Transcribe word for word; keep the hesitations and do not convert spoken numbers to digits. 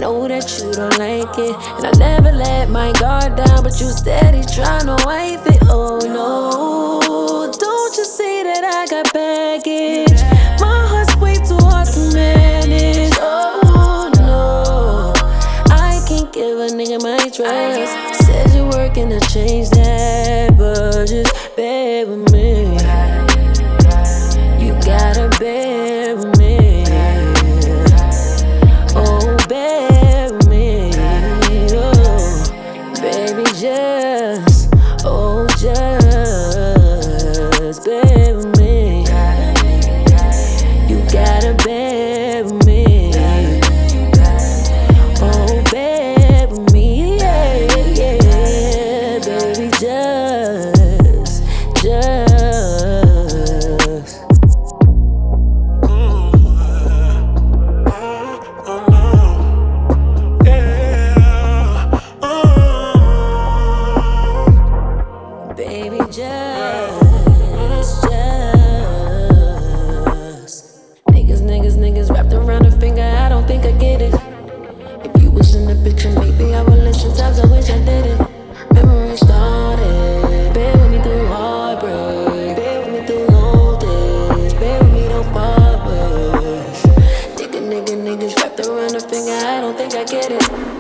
know that you don't like it, and I never let my guard down, but you steady tryna wipe it. Oh no, don't you see that I got baggage? My heart's way too hard to manage. Oh no, I can't give a nigga my trust. Said you're working to change that, but just bear with me. You gotta bear with me. Oh, bear with me. Oh, baby, just, oh, just bear with me. You gotta bear with me. Oh, bear with me. Yeah, yeah, yeah. Baby, just, just. Baby, just, just Niggas, niggas, niggas wrapped around a finger, I don't think I get it. If you was in the picture, maybe I would listen. Times I wish I didn't. Memory started. Bear with me through heartbreak. Bear with me through long days. Bear with me, don't part ways. Nigga, nigga, niggas wrapped around a finger, I don't think I get it.